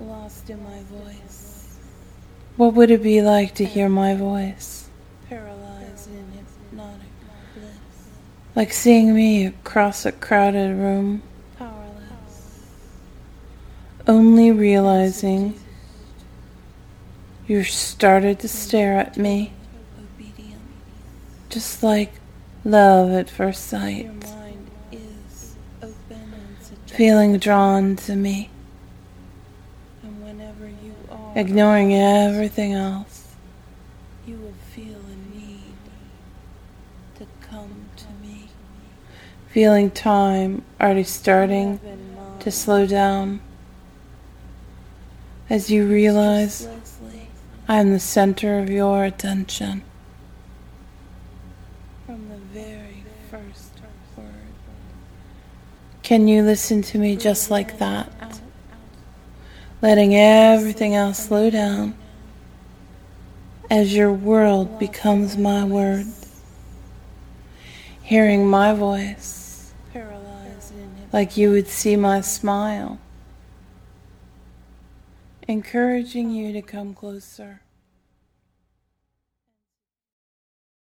lost in my voice. What would it be like to hear my voice? Paralyzed in hypnotic bliss. Like seeing me across a crowded room. Powerless. Only realizing you started to stare at me. Obedient. Just like love at first sight. Your mind is open and suggestive. Feeling drawn to me. And whenever you are Ignoring everything else. you will feel a need to come to me. Feeling time already starting Have in mind to slow down. As you realize Leslie, I am the center of your attention. from the very first word. Can you listen to me just like that? Out. Letting everything else slow down as your world becomes my words. Hearing my voice Paralyzed in like you would see my smile. Encouraging you to come closer.